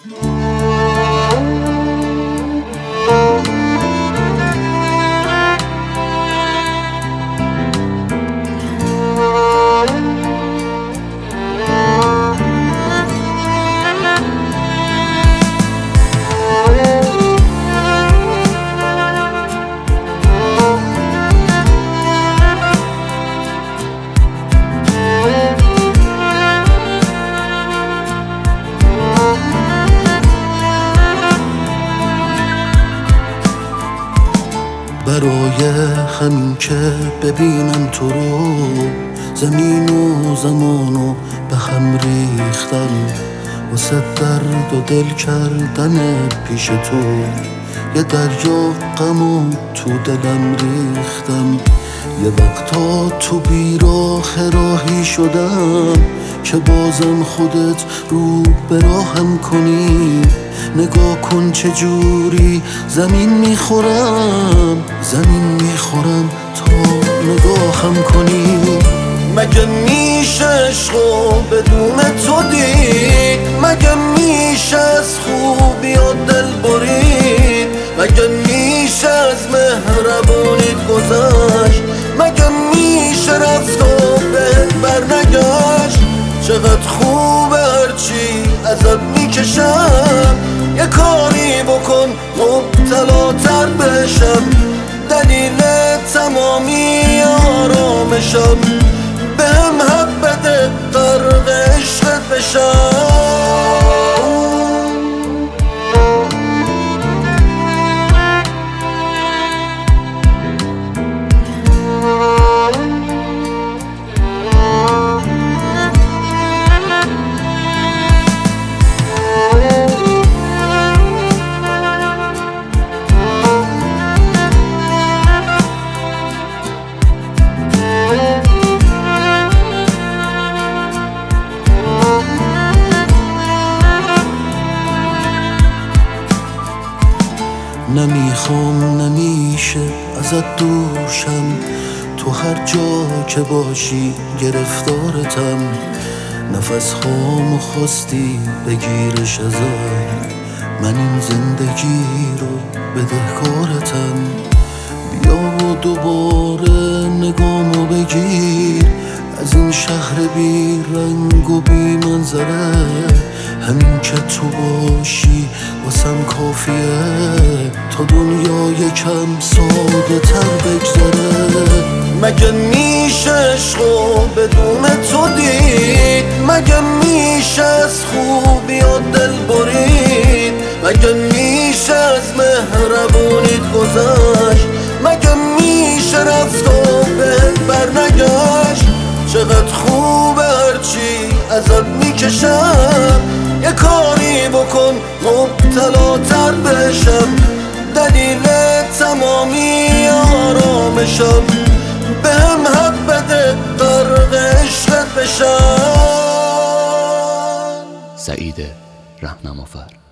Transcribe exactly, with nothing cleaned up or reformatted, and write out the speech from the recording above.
برای همین که ببینم تو رو، زمین و زمانو به هم ریختم، واسه درد و دل کردن پیش تو یه دریا غم و تو دلم ریختم. یه وقتا تو بیراه راهی شدم که بازم خودت رو به راهم کنی. نگاه کن چجوری زمین میخورم، زمین میخورم تا نگاهم کنی. مگه میشه عشقو بدون تو دید؟ مگه میشه از خوبی و دل برید؟ مگه میشه از مهربونیت گذشت؟ مگه میشه رفت و بهت برنگشت؟ چقدر خوبه هرچی ازت میکشم، یه کاری بکن مبتلاتر بشم، دلیل تمامی آرامشم، بهم حق بده غرق عشقت بشم. نمیخوام نمیشه ازت دوشم، تو هر جا که باشی گرفتارتم. نفس هامو خواستی بگیرش ازم، من این زندگی رو بدهکارتم. بیا و دوباره نگامو بگیر، از این شهر بی رنگ و بی منظره، همین که تو باشی واسم کافیه تا دنیا یکم ساده تر بگذره. مگه میشه عشقو بدون تو دید؟ مگه میشه از خوبی و دل برید؟ مگه میشه از مهربونیت گذشت؟ مگه میشه رفت و بهت برنگشت؟ چقدر خوبه هرچی ازت میکشم، یه کاری بکن مبتلاتر بشم، دلیل تمامی آرامشم، بهم حق بده غرق عشقت بشم. سعید رهنمافر.